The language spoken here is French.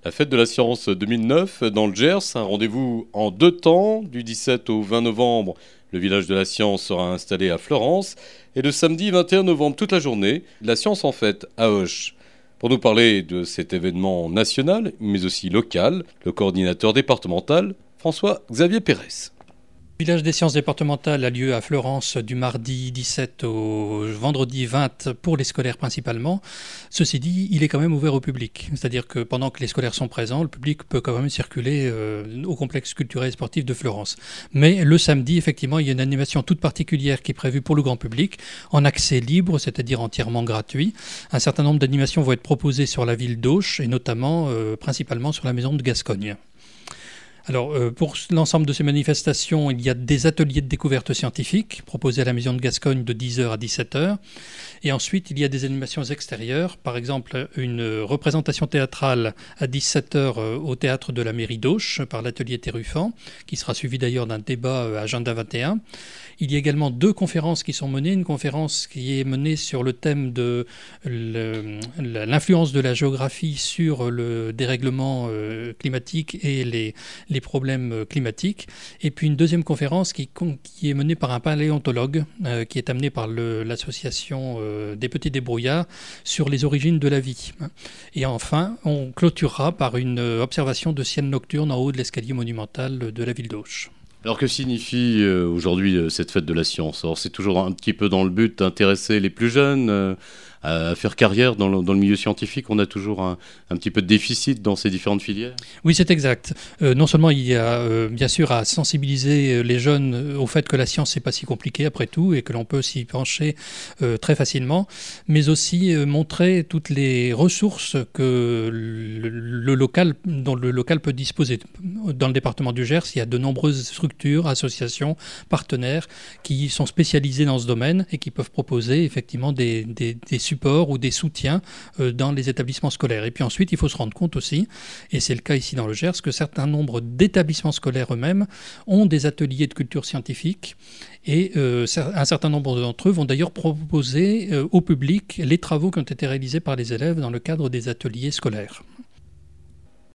La fête de la science 2009 dans le Gers, un rendez-vous en 2 temps. Du 17 au 20 novembre, le village de la science sera installé à Florence. Et le samedi 21 novembre, toute la journée, la science en fête à Auch. Pour nous parler de cet événement national, mais aussi local, le coordinateur départemental, François-Xavier Pérez. Le village des sciences départementales a lieu à Florence du mardi 17 au vendredi 20 pour les scolaires principalement. Ceci dit, il est quand même ouvert au public. C'est-à-dire que pendant que les scolaires sont présents, le public peut quand même circuler au complexe culturel et sportif de Florence. Mais le samedi, effectivement, il y a une animation toute particulière qui est prévue pour le grand public, en accès libre, c'est-à-dire entièrement gratuit. Un certain nombre d'animations vont être proposées sur la ville d'Auch et notamment, principalement sur la maison de Gascogne. Alors, pour l'ensemble de ces manifestations, il y a des ateliers de découverte scientifique proposés à la Maison de Gascogne de 10h à 17h. Et ensuite, il y a des animations extérieures. Par exemple, une représentation théâtrale à 17h au théâtre de la mairie d'Auch par l'atelier Terrufan, qui sera suivi d'ailleurs d'un débat Agenda 21. Il y a également 2 conférences qui sont menées. Une conférence qui est menée sur le thème de l'influence de la géographie sur le dérèglement climatique et les problèmes climatiques. Et puis une deuxième conférence qui est menée par un paléontologue qui est amené par l'association des petits débrouillards sur les origines de la vie. Et enfin, on clôturera par une observation de ciel nocturne en haut de l'escalier monumental de la ville d'Auch. Alors que signifie aujourd'hui cette fête de la science? Alors c'est toujours un petit peu dans le but d'intéresser les plus jeunes à faire carrière dans le milieu scientifique. On a toujours un petit peu de déficit dans ces différentes filières. Oui, c'est exact. Non seulement il y a bien sûr à sensibiliser les jeunes au fait que la science c'est pas si compliqué après tout et que l'on peut s'y pencher très facilement, mais aussi montrer toutes les ressources que dont le local peut disposer. Dans le département du Gers, il y a de nombreuses structures, associations, partenaires qui sont spécialisés dans ce domaine et qui peuvent proposer effectivement des supports ou des soutiens dans les établissements scolaires. Et puis ensuite, il faut se rendre compte aussi, et c'est le cas ici dans le Gers, que certains nombres d'établissements scolaires eux-mêmes ont des ateliers de culture scientifique et un certain nombre d'entre eux vont d'ailleurs proposer au public les travaux qui ont été réalisés par les élèves dans le cadre des ateliers scolaires.